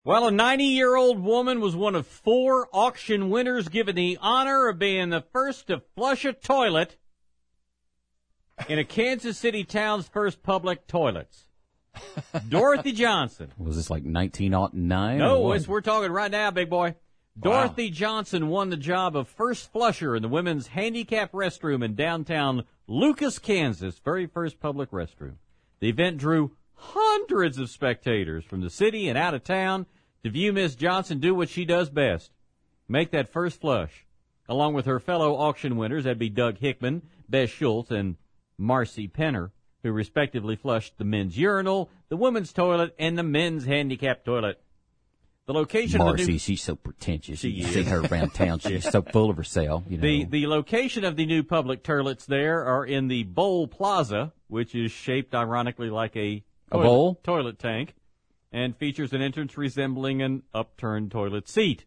Well, a 90-year-old woman was one of 4 auction winners given the honor of being the first to flush a toilet in a Kansas City town's first public toilets. Dorothy Johnson. Was this like 1909? No, we're talking right now, big boy. Dorothy Johnson won the job of first flusher in the women's handicap restroom in downtown Lucas, Kansas, very first public restroom. The event drew hundreds of spectators from the city and out of town to view Miss Johnson do what she does best, make that first flush. Along with her fellow auction winners, that'd be Doug Hickman, Bess Schultz, and Marcy Penner, who respectively flushed the men's urinal, the women's toilet, and the men's handicap toilet. The location Marcy, of the new... she's so pretentious. You see her around town. She's so full of herself. You know. The location of the new public toilets there are in the Bowl Plaza, which is shaped ironically like a bowl? Toilet tank, and features an entrance resembling an upturned toilet seat.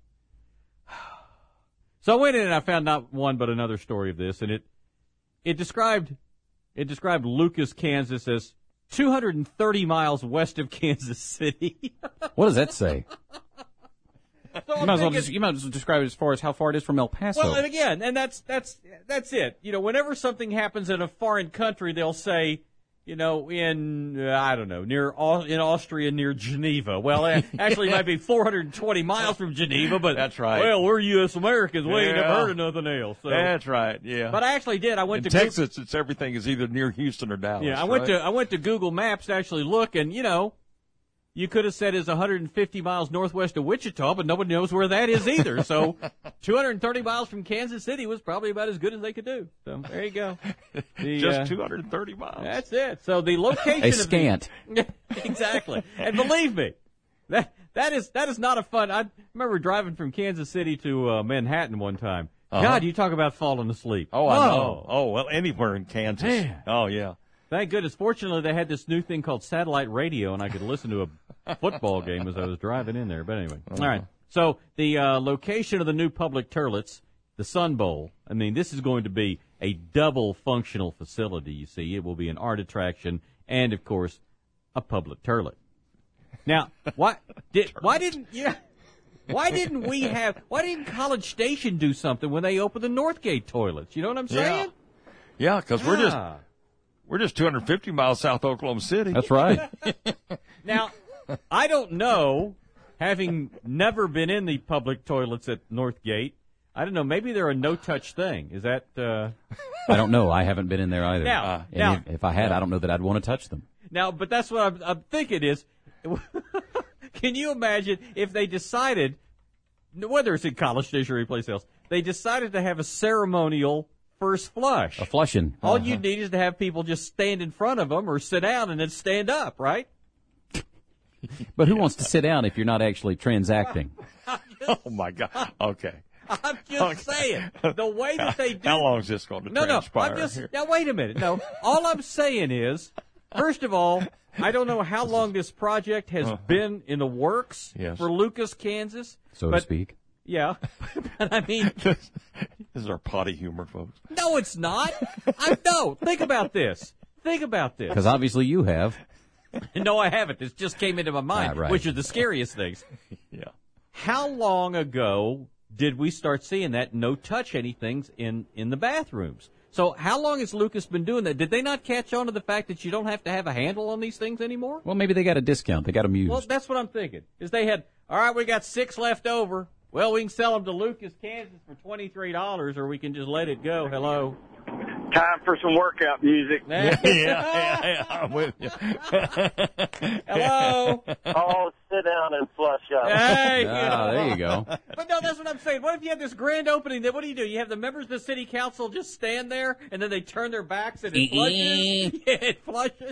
So I went in and I found not one but another story of this, and it described Lucas, Kansas as 230 miles west of Kansas City. What does that say? So you might as well describe it as far as how far it is from El Paso. Well, and again, and that's it. You know, whenever something happens in a foreign country, they'll say, you know, in Austria near Geneva. Well, actually, it might be 420 miles from Geneva, but that's right. Well, we're U.S. Americans. We ain't never heard of nothing else. So. That's right. Yeah. But I actually did. I went in to Texas. It's everything is either near Houston or Dallas. Yeah, I went to Google Maps to actually look, and you know, you could have said it's 150 miles northwest of Wichita, but nobody knows where that is either. So 230 miles from Kansas City was probably about as good as they could do. So there you go. Just 230 miles. That's it. So the location a scant. Exactly. And believe me, that is not a fun. I remember driving from Kansas City to Manhattan one time. God, you talk about falling asleep. Oh, I know. Oh, well, anywhere in Kansas. Man. Oh, yeah. Thank goodness. Fortunately, they had this new thing called satellite radio, and I could listen to a football game as I was driving in there. But anyway, all right. So the location of the new public toilets, the Sun Bowl, I mean, this is going to be a double functional facility, you see. It will be an art attraction and, of course, a public toilet. Now, why didn't College Station do something when they opened the Northgate toilets? You know what I'm saying? Yeah, because we're just 250 miles south of Oklahoma City. That's right. Now, I don't know, having never been in the public toilets at Northgate, I don't know, maybe they're a no-touch thing. Is that... I don't know. I haven't been in there either. Now, if I had, I don't know that I'd want to touch them. Now, but that's what I'm thinking is, can you imagine if they decided, whether it's in College Station or anyplace else, they decided to have a ceremonial first flush. A flushing. All you need is to have people just stand in front of them or sit down and then stand up, right? But who wants to sit down if you're not actually transacting? Oh, my God. Okay. I'm just saying, the way that they do... How long is this going to transpire? Now, wait a minute. No, all I'm saying is, first of all, I don't know how long this project has been in the works for Lucas, Kansas. So to speak. Yeah. But I mean... This is our potty humor, folks. No, it's not. No, think about this. Because obviously you have. No, I haven't. This just came into my mind, right. Which are the scariest things. Yeah. How long ago did we start seeing that no-touch anything in the bathrooms? So how long has Lucas been doing that? Did they not catch on to the fact that you don't have to have a handle on these things anymore? Well, maybe they got a discount. They got them used. Well, that's what I'm thinking. Is they had, all right, we got 6 left over. Well, we can sell them to Lucas, Kansas for $23, or we can just let it go. Hello. Time for some workout music. Yeah, I'm with you. Hello. Oh, sit down and flush up. Hey, there you go. But no, that's what I'm saying. What if you have this grand opening? Then what do? You have the members of the city council just stand there, and then they turn their backs and it flushes. Yeah, it flushes.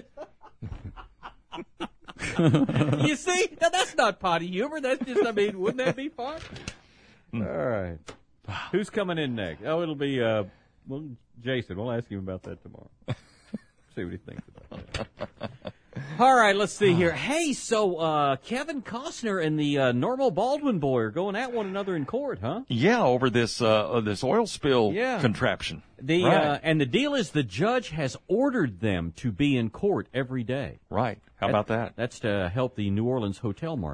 You see? Now, that's not potty humor. That's just, I mean, wouldn't that be fun? All right. Who's coming in next? Oh, it'll be, Jason. We'll ask him about that tomorrow. See what he thinks about that. All right, let's see here. Hey, so Kevin Costner and the Normal Baldwin boy are going at one another in court, huh? Yeah, over this oil spill contraption. Right. And the deal is the judge has ordered them to be in court every day. Right. How about that? That's to help the New Orleans hotel market.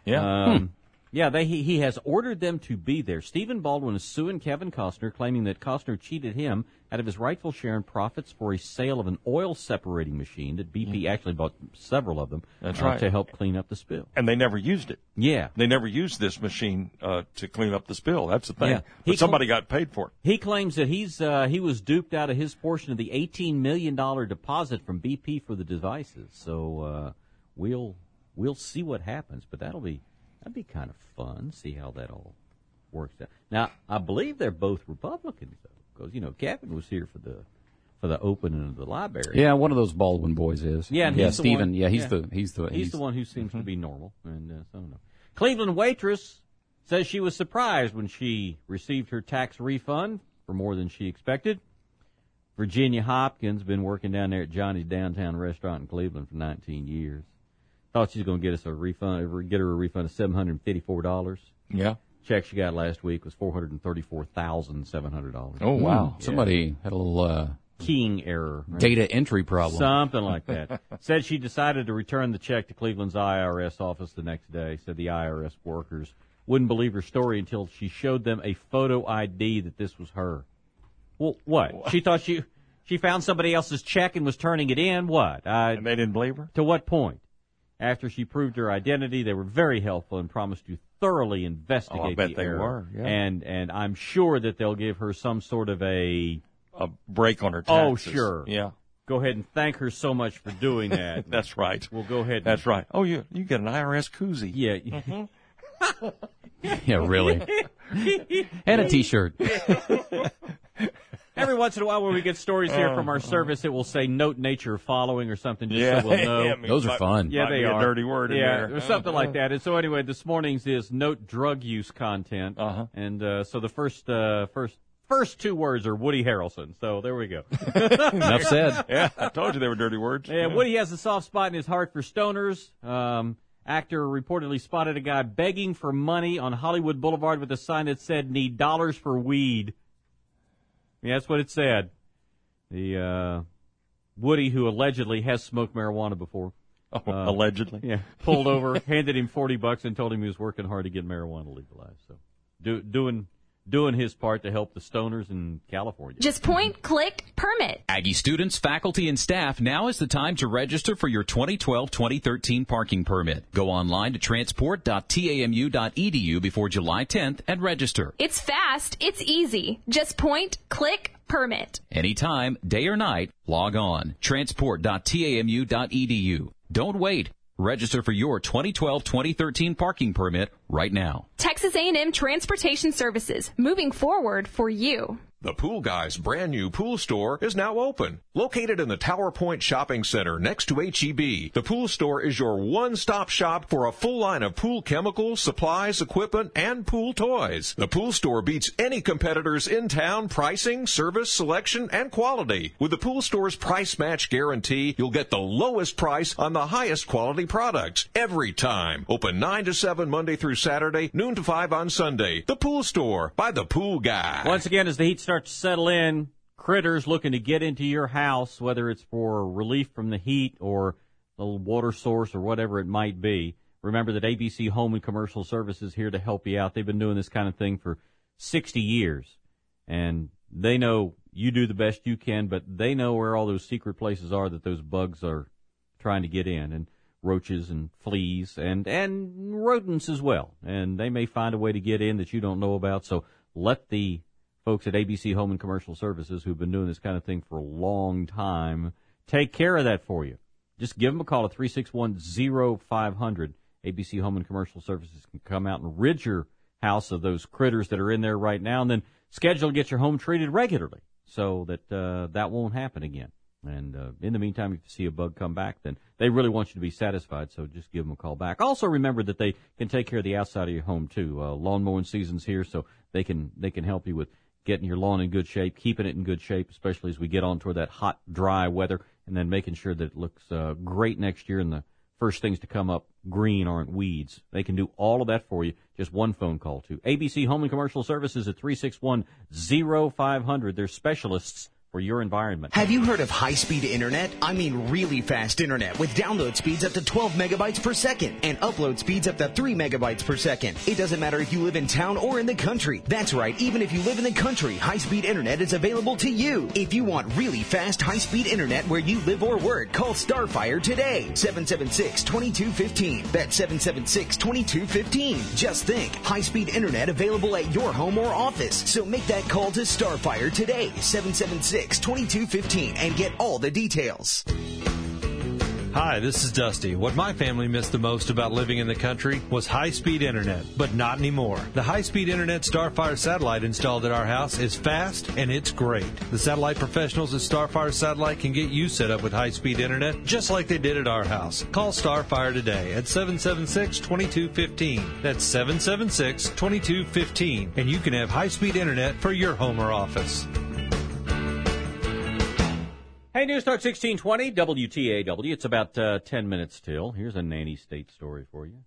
Yeah. Yeah, he has ordered them to be there. Stephen Baldwin is suing Kevin Costner, claiming that Costner cheated him out of his rightful share in profits for a sale of an oil separating machine that BP actually bought several of them. That's right. To help clean up the spill. And they never used it. Yeah. They never used this machine to clean up the spill. That's the thing. Yeah. But somebody got paid for it. He claims that he was duped out of his portion of the $18 million deposit from BP for the devices. So we'll see what happens, but that'd be kind of fun. See how that all works out. Now, I believe they're both Republicans, though, because Kevin was here for the opening of the library. Yeah, one of those Baldwin boys is. Yeah, and he's Stephen. the one, He's the one who seems to be normal, and so no. Cleveland waitress says she was surprised when she received her tax refund for more than she expected. Virginia Hopkins been working down there at Johnny's Downtown Restaurant in Cleveland for 19 years. Thought she was going to get us a refund, get her a refund of $754. Yeah. Check she got last week was $434,700. Oh, wow. Somebody had a little keying error. Right? data entry problem. Something like that. Said she decided to return the check to Cleveland's IRS office the next day. Said the IRS workers wouldn't believe her story until she showed them a photo ID that this was her. Well, what? She thought she found somebody else's check and was turning it in? What? And they didn't believe her? To what point? After she proved her identity, they were very helpful and promised to thoroughly investigate I bet the error. they were, yeah. And I'm sure that they'll give her some sort of a break on her Oh, taxes. sure. Yeah. Go ahead and thank her so much for doing that. That's right. We'll go ahead. That's right. Oh, you get an IRS koozie. Yeah. Yeah, really. And a T-shirt. Every once in a while when we get stories here from our service, it will say note nature following or something just Yeah. so we'll know. Yeah, Those are fun. Yeah, Might they be are. a dirty word in yeah, there. or something like that. And so anyway, this morning's is note drug use content. Uh-huh. And so the first two words are Woody Harrelson. So there we go. Enough said. Yeah, I told you they were dirty words. Yeah, Woody has a soft spot in his heart for stoners. Actor reportedly spotted a guy begging for money on Hollywood Boulevard with a sign that said, "Need dollars for weed." Yeah, that's what it said. The Woody, who allegedly has smoked marijuana before. Allegedly. Yeah, pulled over, handed him $40 and told him he was working hard to get marijuana legalized. So doing his part to help the stoners in California. Just point, click, permit. Aggie students, faculty, and staff, now is the time to register for your 2012-2013 parking permit. Go online to transport.tamu.edu before July 10th and register. It's fast. It's easy. Just point, click, permit. Anytime, day or night, log on. transport.tamu.edu. Don't wait. Register for your 2012-2013 parking permit right now. Texas A&M Transportation Services, moving forward for you. The Pool Guy's brand new pool store is now open. Located in the Tower Point Shopping Center next to H-E-B, the pool store is your one-stop shop for a full line of pool chemicals, supplies, equipment, and pool toys. The pool store beats any competitors in town pricing, service, selection, and quality. With the pool store's price match guarantee, you'll get the lowest price on the highest quality products every time. Open 9 to 7 Monday through Saturday, noon to 5 on Sunday. The Pool Store by the Pool Guy. Once again, as the heat starts to settle in, critters looking to get into your house, whether it's for relief from the heat or a water source or whatever it might be, remember that ABC Home and Commercial Service is here to help you out. They've been doing this kind of thing for 60 years, and they know you do the best you can, but they know where all those secret places are that those bugs are trying to get in, and roaches and fleas and rodents as well. And they may find a way to get in that you don't know about, so let the folks at ABC Home and Commercial Services, who've been doing this kind of thing for a long time, take care of that for you. Just give them a call at 361-0500. ABC Home and Commercial Services can come out and rid your house of those critters that are in there right now, and then schedule to get your home treated regularly so that that won't happen again. And in the meantime, if you see a bug come back, then they really want you to be satisfied, so just give them a call back. Also remember that they can take care of the outside of your home, too. Lawn mowing season's here, so they can help you with getting your lawn in good shape, keeping it in good shape, especially as we get on toward that hot, dry weather, and then making sure that it looks great next year and the first things to come up green aren't weeds. They can do all of that for you. Just one phone call to ABC Home and Commercial Services at 361-0500. They're specialists for your environment. Have you heard of high-speed internet? I mean really fast internet with download speeds up to 12 megabytes per second and upload speeds up to 3 megabytes per second. It doesn't matter if you live in town or in the country. That's right, even if you live in the country, high-speed internet is available to you. If you want really fast high-speed internet where you live or work, call Starfire today. 776-2215. That's 776-2215. Just think, high-speed internet available at your home or office. So make that call to Starfire today. 776-2215 and get all the details. Hi, this is Dusty. What my family missed the most about living in the country was high-speed internet, but not anymore. The high-speed internet Starfire satellite installed at our house is fast and it's great. The satellite professionals at Starfire Satellite can get you set up with high-speed internet just like they did at our house. Call Starfire today at 776-2215. That's 776-2215, and you can have high-speed internet for your home or office. Hey, News Talk 1620, WTAW. It's about 10 minutes till. Here's a nanny state story for you.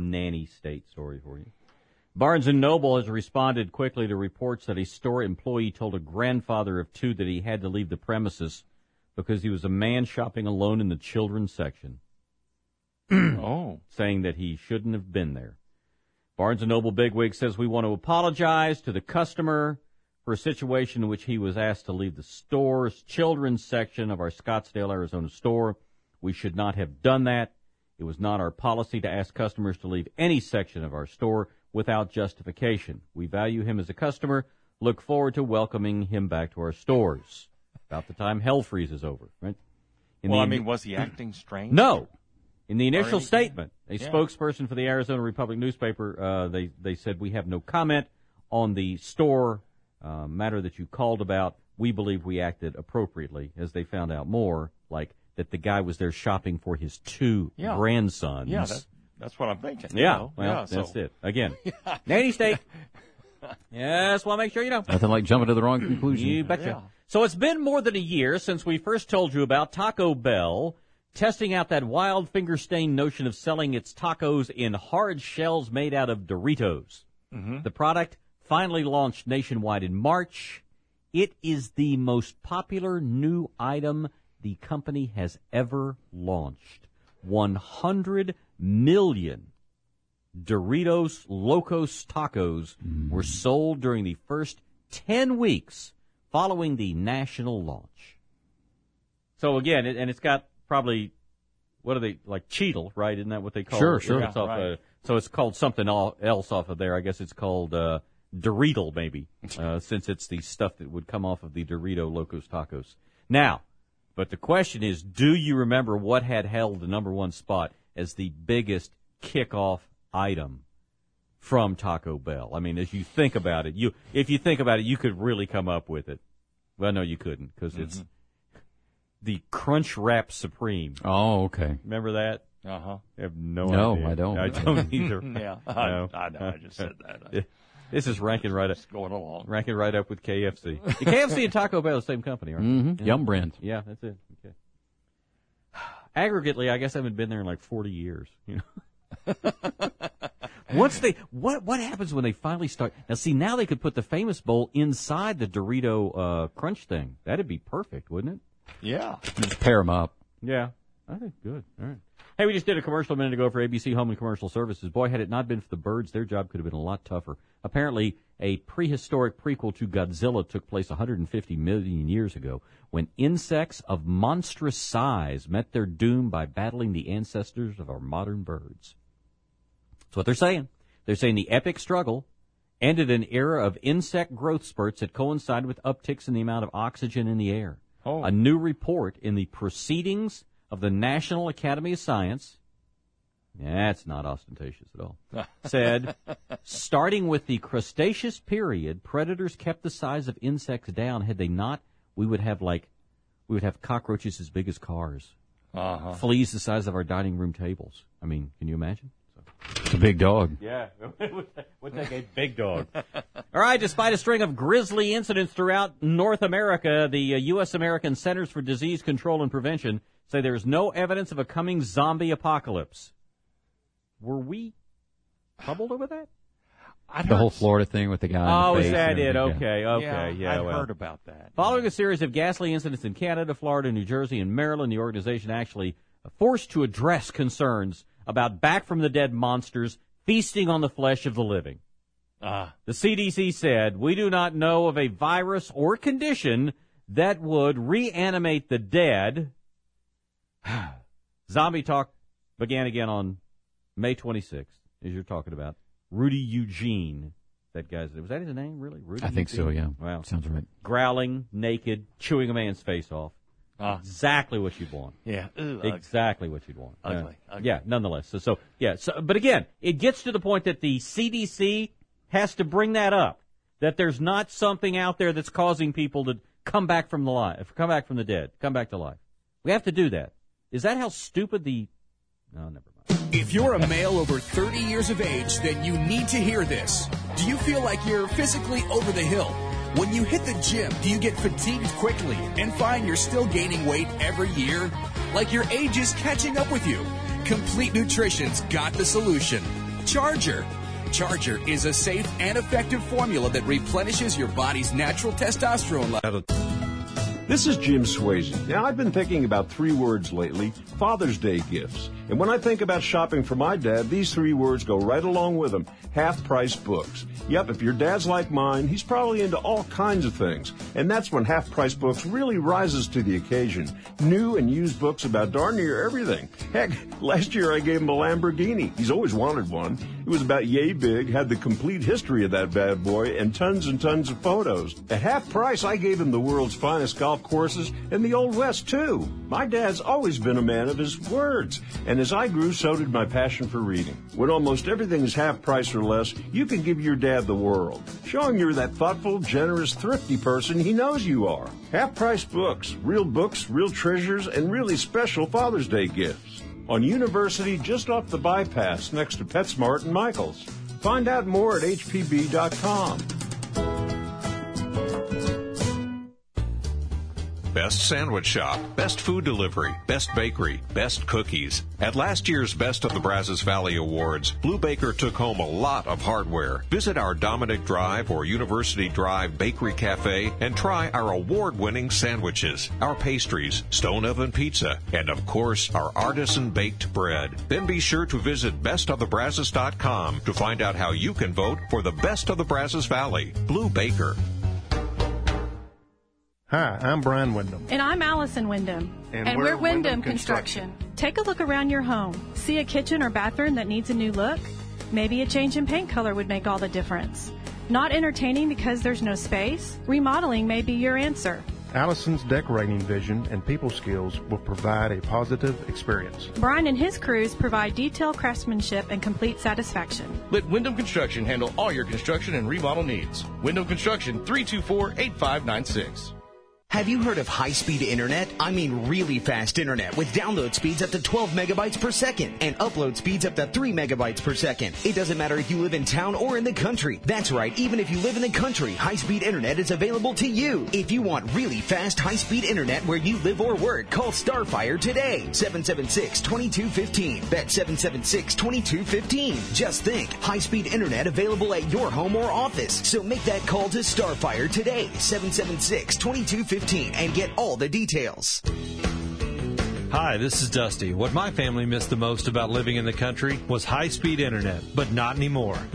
Barnes & Noble has responded quickly to reports that a store employee told a grandfather of 2 that he had to leave the premises because he was a man shopping alone in the children's section. Saying that he shouldn't have been there. Barnes & Noble bigwig says, we want to apologize to the customer for a situation in which he was asked to leave the store's children's section of our Scottsdale, Arizona store. We should not have done that. It was not our policy to ask customers to leave any section of our store without justification. We value him as a customer. Look forward to welcoming him back to our stores. About the time hell freezes over, right? Was he acting strange? No. In the initial statement, a spokesperson for the Arizona Republic newspaper, they said, we have no comment on the store matter that you called about. We believe we acted appropriately, as they found out more, like that the guy was there shopping for his 2 grandsons. Yeah, that's what I'm thinking. Yeah, that's it. Again, nanny state. Yes, well, make sure you know. Nothing like jumping to the wrong conclusion. You betcha. So it's been more than a year since we first told you about Taco Bell testing out that wild finger-stained notion of selling its tacos in hard shells made out of Doritos. Mm-hmm. The product finally launched nationwide in March. It is the most popular new item the company has ever launched. 100 million Doritos Locos Tacos were sold during the first 10 weeks following the national launch. So again, it's got probably, what are they, like Cheetle, right? Isn't that what they call it? Sure. It's off, so it's called something else off of there. I guess it's called Dorito, maybe, since it's the stuff that would come off of the Dorito Locos Tacos. Now, but the question is, do you remember what had held the number 1 spot as the biggest kickoff item from Taco Bell? I mean, as you think about it, if you think about it, you could really come up with it. Well, no, you couldn't, because it's the Crunch Wrap Supreme. Oh, okay. Remember that? Uh-huh. I have no idea. I don't. I don't either. Yeah, No. I know. I just said that. This is ranking right up. Going along. Ranking right up with KFC. KFC and Taco Bell are the same company, right? Mm-hmm. Yum brand. Yeah, that's it. Okay. Aggregately, I guess I haven't been there in like 40 years. You know. Once what happens when they finally start? Now, see, now they could put the Famous Bowl inside the Dorito Crunch thing. That'd be perfect, wouldn't it? Yeah. Just pair them up. Yeah. I think good. All right. Hey, we just did a commercial a minute ago for ABC Home and Commercial Services. Boy, had it not been for the birds, their job could have been a lot tougher. Apparently, a prehistoric prequel to Godzilla took place 150 million years ago when insects of monstrous size met their doom by battling the ancestors of our modern birds. That's what they're saying. They're saying the epic struggle ended an era of insect growth spurts that coincided with upticks in the amount of oxygen in the air. Oh. A new report in the Proceedings of the National Academy of Science, that's not ostentatious at all, said, starting with the Cretaceous period, predators kept the size of insects down. Had they not, we would have cockroaches as big as cars, fleas the size of our dining room tables. I mean, can you imagine? It's a big dog. Yeah, it would take a big dog. All right, despite a string of grisly incidents throughout North America, the U.S. American Centers for Disease Control and Prevention say there is no evidence of a coming zombie apocalypse. Were we troubled over that? The whole Florida thing with the guy. Oh, in the is face that and it? everything. Okay. Yeah, I've well. heard about that. Following a series of ghastly incidents in Canada, Florida, New Jersey, and Maryland, the organization actually forced to address concerns about back-from-the-dead monsters feasting on the flesh of the living. The CDC said, we do not know of a virus or condition that would reanimate the dead. Zombie talk began again on May 26th, as you're talking about. Rudy Eugene, that guy's, was that his name, really? Rudy I think so, yeah. Wow. Sounds right. Growling, naked, chewing a man's face off. Exactly what you'd want. Yeah. Exactly what you'd want. Ugly. Yeah, nonetheless. So, but again, it gets to the point that the CDC has to bring that up, that there's not something out there that's causing people to come back from the dead, come back to life. We have to do that. Is that how stupid no, never mind. If you're a male over 30 years of age, then you need to hear this. Do you feel like you're physically over the hill? When you hit the gym, do you get fatigued quickly and find you're still gaining weight every year? Like your age is catching up with you? Complete Nutrition's got the solution. Charger. Charger is a safe and effective formula that replenishes your body's natural testosterone level. This is Jim Swayze. Now, I've been thinking about 3 words lately, Father's Day gifts. And when I think about shopping for my dad, these 3 words go right along with them. Half-price books. Yep, if your dad's like mine, he's probably into all kinds of things. And that's when Half-Price Books really rises to the occasion. New and used books about darn near everything. Heck, last year I gave him a Lamborghini. He's always wanted one. It was about yay big, had the complete history of that bad boy, and tons of photos. At half price, I gave him the world's finest golf courses and the Old West, too. My dad's always been a man of his words. And as I grew, so did my passion for reading. When almost everything is half price or less, you can give your dad the world. Show him you're that thoughtful, generous, thrifty person he knows you are. Half-price books, real treasures, and really special Father's Day gifts. On University, just off the bypass, next to PetSmart and Michael's. Find out more at hpb.com. Best sandwich shop, best food delivery, best bakery, best cookies. At last year's Best of the Brazos Valley Awards, Blue Baker took home a lot of hardware. Visit our Dominic Drive or University Drive Bakery Cafe and try our award-winning sandwiches, our pastries, stone oven pizza, and of course, our artisan baked bread. Then be sure to visit bestofthebrazos.com to find out how you can vote for the Best of the Brazos Valley. Blue Baker. Hi, I'm Brian Wyndham. And I'm Allison Wyndham. And we're Wyndham Construction. Take a look around your home. See a kitchen or bathroom that needs a new look? Maybe a change in paint color would make all the difference. Not entertaining because there's no space? Remodeling may be your answer. Allison's decorating vision and people skills will provide a positive experience. Brian and his crews provide detailed craftsmanship and complete satisfaction. Let Wyndham Construction handle all your construction and remodel needs. Wyndham Construction, 324-8596. Have you heard of high-speed internet? I mean really fast internet with download speeds up to 12 megabytes per second and upload speeds up to 3 megabytes per second. It doesn't matter if you live in town or in the country. That's right, even if you live in the country, high-speed internet is available to you. If you want really fast high-speed internet where you live or work, call Starfire today. 776-2215. That's 776-2215. Just think, high-speed internet available at your home or office. So make that call to Starfire today. 776-2215. And get all the details. Hi, this is Dusty. What my family missed the most about living in the country was high-speed internet, but not anymore.